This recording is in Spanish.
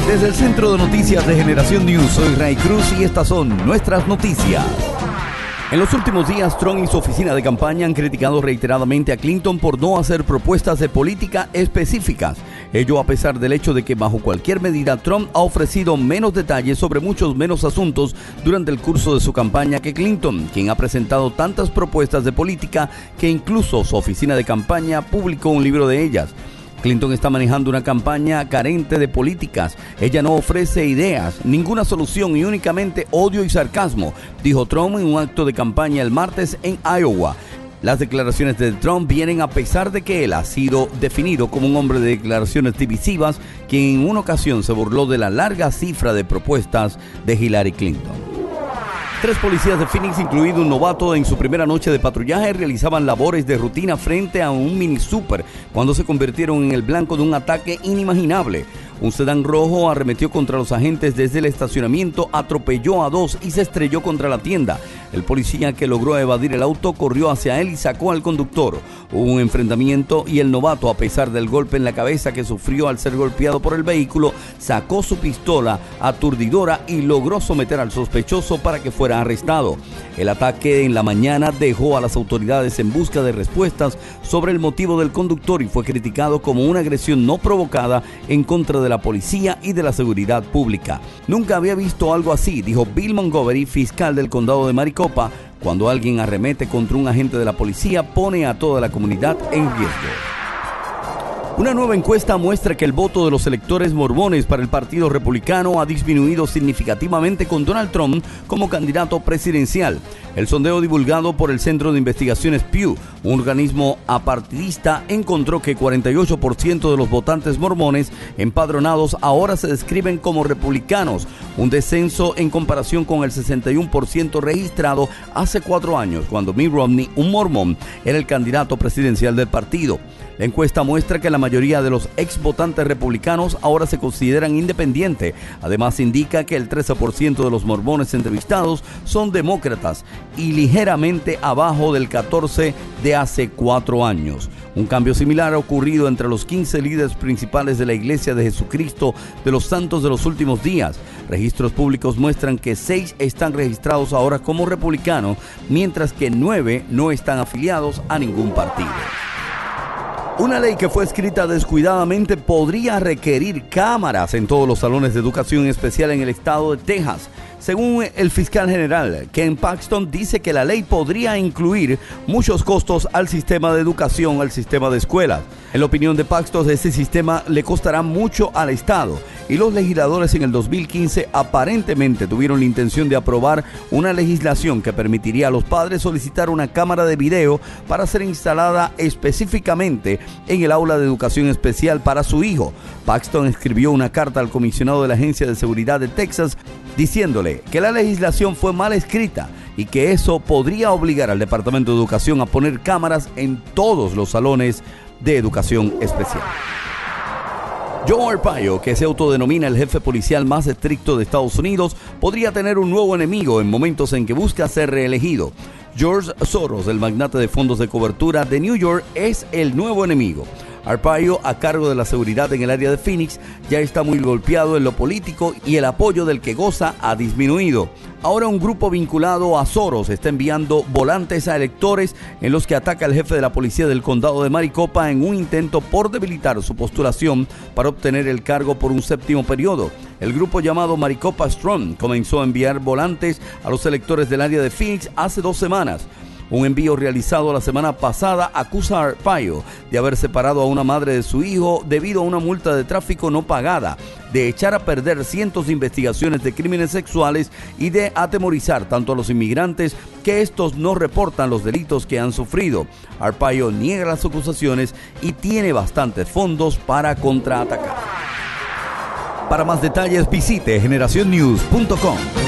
Desde el Centro de Noticias de Generación News, soy Ray Cruz y estas son nuestras noticias. En los últimos días, Trump y su oficina de campaña han criticado reiteradamente a Clinton por no hacer propuestas de política específicas. Ello a pesar del hecho de que bajo cualquier medida Trump ha ofrecido menos detalles sobre muchos menos asuntos durante el curso de su campaña que Clinton, quien ha presentado tantas propuestas de política que incluso su oficina de campaña publicó un libro de ellas. Clinton está manejando una campaña carente de políticas. Ella no ofrece ideas, ninguna solución y únicamente odio y sarcasmo, dijo Trump en un acto de campaña el martes en Iowa. Las declaraciones de Trump vienen a pesar de que él ha sido definido como un hombre de declaraciones divisivas, quien en una ocasión se burló de la larga cifra de propuestas de Hillary Clinton. 3 policías de Phoenix, incluido un novato en su primera noche de patrullaje, realizaban labores de rutina frente a un mini super cuando se convirtieron en el blanco de un ataque inimaginable. Un sedán rojo arremetió contra los agentes desde el estacionamiento, atropelló a 2 y se estrelló contra la tienda. El policía que logró evadir el auto corrió hacia él y sacó al conductor. Hubo un enfrentamiento y el novato, a pesar del golpe en la cabeza que sufrió al ser golpeado por el vehículo, sacó su pistola aturdidora y logró someter al sospechoso para que fuera arrestado. El ataque en la mañana dejó a las autoridades en busca de respuestas sobre el motivo del conductor y fue criticado como una agresión no provocada en contra de la policía y de la seguridad pública. Nunca había visto algo así, dijo Bill Montgomery, fiscal del condado de Maricopa. Cuando alguien arremete contra un agente de la policía, pone a toda la comunidad en riesgo. Una nueva encuesta muestra que el voto de los electores mormones para el Partido Republicano ha disminuido significativamente con Donald Trump como candidato presidencial. El sondeo divulgado por el Centro de Investigaciones Pew, un organismo apartidista, encontró que 48% de los votantes mormones empadronados ahora se describen como republicanos, un descenso en comparación con el 61% registrado hace 4 años, cuando Mitt Romney, un mormón, era el candidato presidencial del partido. La encuesta muestra que la mayoría de los ex votantes republicanos ahora se consideran independientes. Además, indica que el 13% de los mormones entrevistados son demócratas y ligeramente abajo del 14% de hace 4 años. Un cambio similar ha ocurrido entre los 15 líderes principales de la Iglesia de Jesucristo de los Santos de los Últimos Días. Registros públicos muestran que 6 están registrados ahora como republicanos, mientras que 9 no están afiliados a ningún partido. Una ley que fue escrita descuidadamente podría requerir cámaras en todos los salones de educación especial en el estado de Texas. Según el fiscal general, Ken Paxton, dice que la ley podría incluir muchos costos al sistema de educación, al sistema de escuelas. En la opinión de Paxton, este sistema le costará mucho al Estado y los legisladores en el 2015 aparentemente tuvieron la intención de aprobar una legislación que permitiría a los padres solicitar una cámara de video para ser instalada específicamente en el aula de educación especial para su hijo. Paxton escribió una carta al comisionado de la Agencia de Seguridad de Texas diciéndole que la legislación fue mal escrita y que eso podría obligar al Departamento de Educación a poner cámaras en todos los salones de educación especial. Joe Arpaio, que se autodenomina el jefe policial más estricto de Estados Unidos, podría tener un nuevo enemigo en momentos en que busca ser reelegido. George Soros, el magnate de fondos de cobertura de New York, es el nuevo enemigo. Arpaio, a cargo de la seguridad en el área de Phoenix, ya está muy golpeado en lo político y el apoyo del que goza ha disminuido. Ahora un grupo vinculado a Soros está enviando volantes a electores en los que ataca al jefe de la policía del condado de Maricopa en un intento por debilitar su postulación para obtener el cargo por un 7º periodo. El grupo llamado Maricopa Strong comenzó a enviar volantes a los electores del área de Phoenix hace 2 semanas. Un envío realizado la semana pasada acusa a Arpaio de haber separado a una madre de su hijo debido a una multa de tráfico no pagada, de echar a perder cientos de investigaciones de crímenes sexuales y de atemorizar tanto a los inmigrantes que estos no reportan los delitos que han sufrido. Arpaio niega las acusaciones y tiene bastantes fondos para contraatacar. Para más detalles visite generacionnews.com.